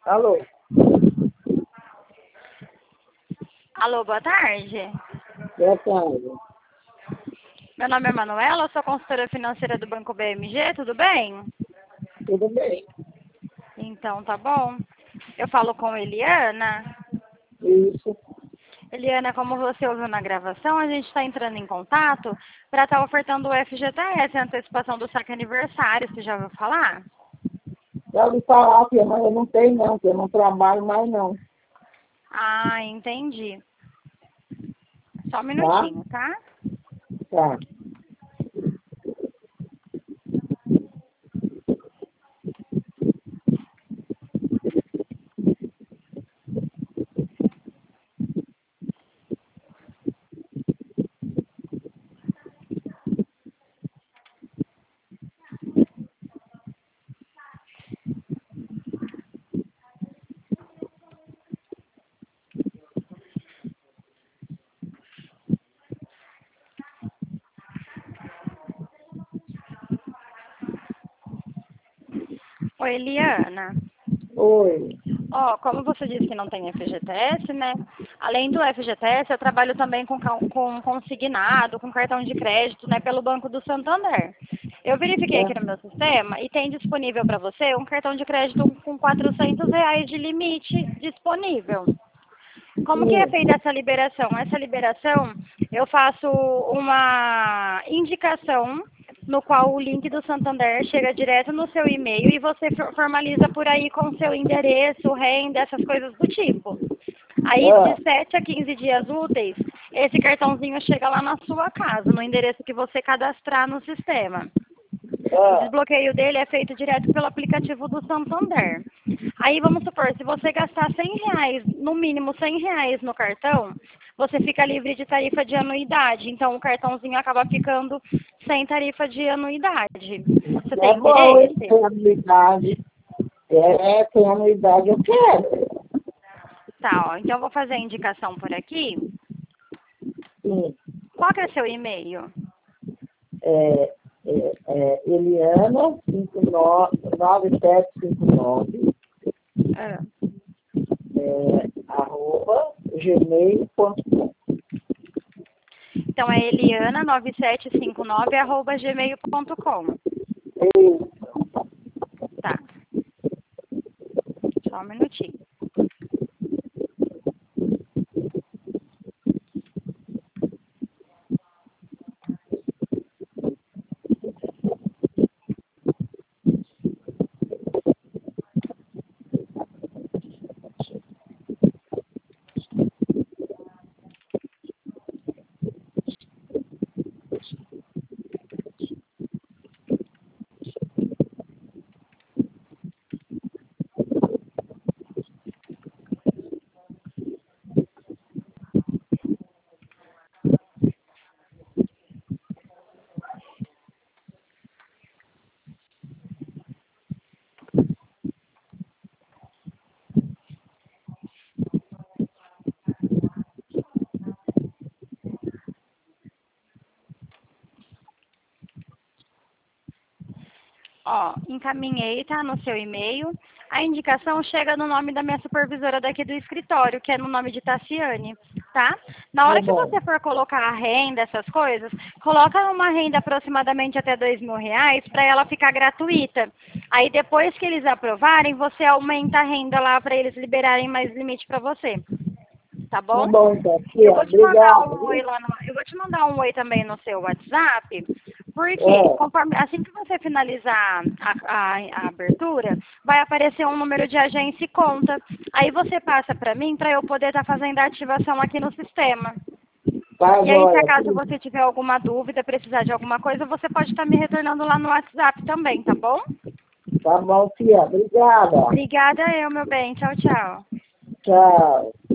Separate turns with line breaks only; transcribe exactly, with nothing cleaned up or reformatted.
Alô?
Alô, boa tarde.
Boa tarde.
Meu nome é Manuela, eu sou consultora financeira do Banco B M G, tudo bem?
Tudo bem?
Então, tá bom. Eu falo com Eliana.
Isso.
Eliana, como você ouviu na gravação, a gente está entrando em contato para estar ofertando o F G T S, a antecipação do saque aniversário. Você já ouviu falar?
Já ouvi falar, filha, mas eu não tenho não, que eu não trabalho mais não.
Ah, entendi. Só um
Tá?
minutinho, tá?
Tá.
Oi, Eliana.
Oi.
Ó, como você disse que não tem F G T S, né? Além do F G T S, eu trabalho também com, ca- com consignado, com cartão de crédito, né, pelo Banco do Santander. Eu verifiquei aqui
Tá.
no meu sistema e tem disponível para você um cartão de crédito com quatrocentos reais de limite disponível. Como que é
Sim.
feita essa liberação? Essa liberação, eu faço uma indicação no qual o link do Santander chega direto no seu e-mail e você for- formaliza por aí com seu endereço, renda, essas coisas do tipo. Aí,
Ah,
de sete a quinze dias úteis, esse cartãozinho chega lá na sua casa, no endereço que você cadastrar no sistema. O
ah.
desbloqueio dele é feito direto pelo aplicativo do Santander. Aí vamos supor, se você gastar cem reais, no mínimo cem reais no cartão, você fica livre de tarifa de anuidade. Então o cartãozinho acaba ficando sem tarifa de anuidade. Você
É
tem
bom, hein?
interesse?
Tem anuidade. É, tem anuidade, eu quero.
Tá, ó. Então eu vou fazer a indicação por aqui.
Sim.
Qual que é seu e-mail?
É, é, é Eliana cinco nove nove sete cinco nove
Ah,
é, arroba gmail ponto com.
Então é eliana nove sete cinco nove arroba gmail ponto com. Tá, só um minutinho. Ó, encaminhei, tá, no seu e-mail. A indicação chega no nome da minha supervisora daqui do escritório, que é no nome de Tassiane, tá? Na
Tá
hora que
bom.
você for colocar a renda, essas coisas, coloca uma renda aproximadamente até dois mil reais para ela ficar gratuita. Aí depois que eles aprovarem, você aumenta a renda lá para eles liberarem mais limite para você, tá
Tá
bom?
bom, então,
Eu
tia.
vou te mandar
Obrigado,
um oi
viu?
lá no, eu vou te mandar um oi também no seu WhatsApp, porque
É,
conforme assim que você finalizar a, a- a abertura, vai aparecer um número de agência e conta. Aí você passa para mim para eu poder estar fazendo a ativação aqui no sistema.
tá
E aí, se
joia,
acaso
filho.
você tiver alguma dúvida, precisar de alguma coisa, você pode estar me retornando lá no WhatsApp também, tá bom?
Tá bom, tia. Obrigada.
Obrigada eu, meu bem. Tchau, tchau.
Tchau.